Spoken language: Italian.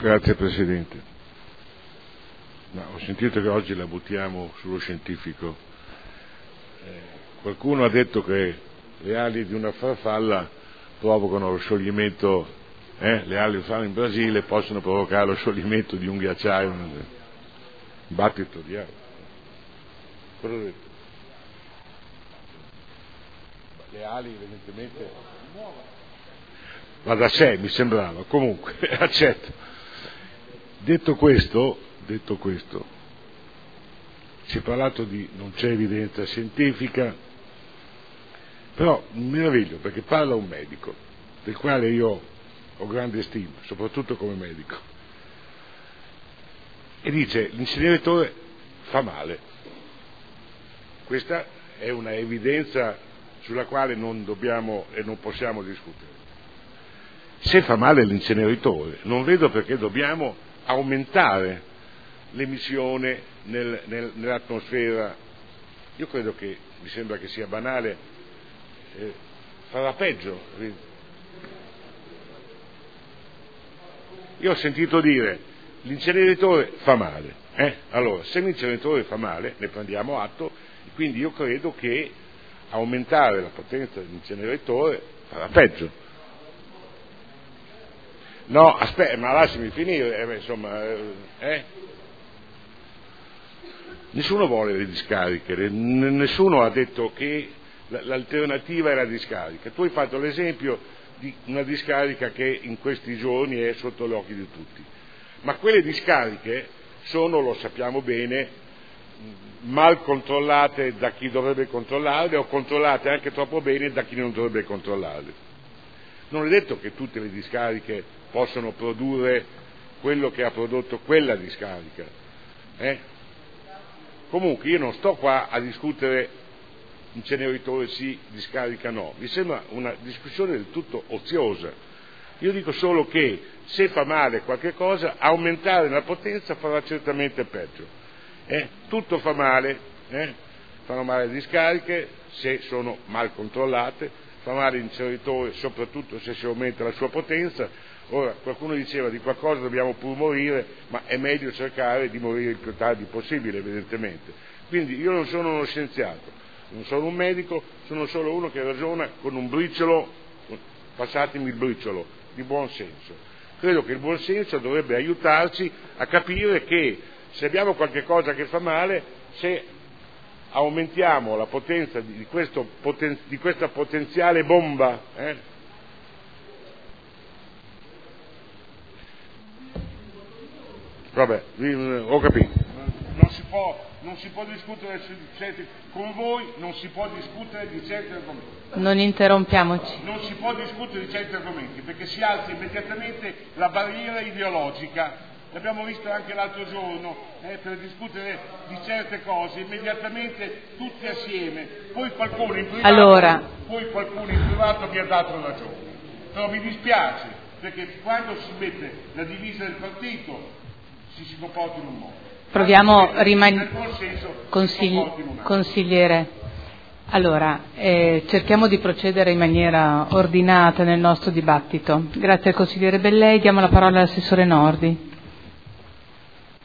Grazie Presidente. Ho sentito che oggi la buttiamo sullo scientifico. Qualcuno ha detto che le ali di una farfalla provocano lo scioglimento, le ali di farfalla in Brasile possono provocare lo scioglimento di un ghiacciaio, un battito di acqua. Cosa ho detto? Le ali evidentemente va da sé, mi sembrava, comunque accetto. Detto questo, si è parlato di non c'è evidenza scientifica, però mi meraviglio perché parla un medico, del quale io ho grande stima, soprattutto come medico, e dice l'inceneritore fa male. Questa è una evidenza sulla quale non dobbiamo e non possiamo discutere. Se fa male l'inceneritore, non vedo perché dobbiamo aumentare l'emissione nell'atmosfera. Io credo che, mi sembra che sia banale, farà peggio. Io ho sentito dire l'inceneritore fa male, allora se l'inceneritore fa male ne prendiamo atto, e quindi io credo che aumentare la potenza dell'inceneritore farà peggio. No, aspetta, ma lasciami finire, insomma, Nessuno vuole le discariche, nessuno ha detto che l'alternativa è la discarica. Tu hai fatto l'esempio di una discarica che in questi giorni è sotto gli occhi di tutti, ma quelle discariche sono, lo sappiamo bene, mal controllate da chi dovrebbe controllarle o controllate anche troppo bene da chi non dovrebbe controllarle. Non è detto che tutte le discariche possono produrre quello che ha prodotto quella discarica. Comunque io non sto qua a discutere inceneritore sì, discarica no, mi sembra una discussione del tutto oziosa. Io dico solo che se fa male qualche cosa, aumentare la potenza farà certamente peggio. Tutto fa male, fanno male le discariche se sono mal controllate, fa male l'inceneritore soprattutto se si aumenta la sua potenza. Ora, qualcuno diceva di qualcosa dobbiamo pur morire, ma è meglio cercare di morire il più tardi possibile, evidentemente. Quindi io non sono uno scienziato, non sono un medico, sono solo uno che ragiona con un briciolo, passatemi il briciolo, di buon senso. Credo che il buon senso dovrebbe aiutarci a capire che se abbiamo qualche cosa che fa male, se aumentiamo la potenza di questa potenziale bomba, vabbè, ho capito. Non si può discutere con voi, non si può discutere di certi argomenti. Non interrompiamoci. Non si può discutere di certi argomenti perché si alza immediatamente la barriera ideologica. L'abbiamo visto anche l'altro giorno, per discutere di certe cose, immediatamente tutti assieme. Poi qualcuno in privato mi ha dato ragione. Però mi dispiace perché quando si mette la divisa del partito si comporta in un modo. Proviamo consigliere. Allora, cerchiamo di procedere in maniera ordinata nel nostro dibattito. Grazie al consigliere Bellei, diamo la parola all'assessore Nordi.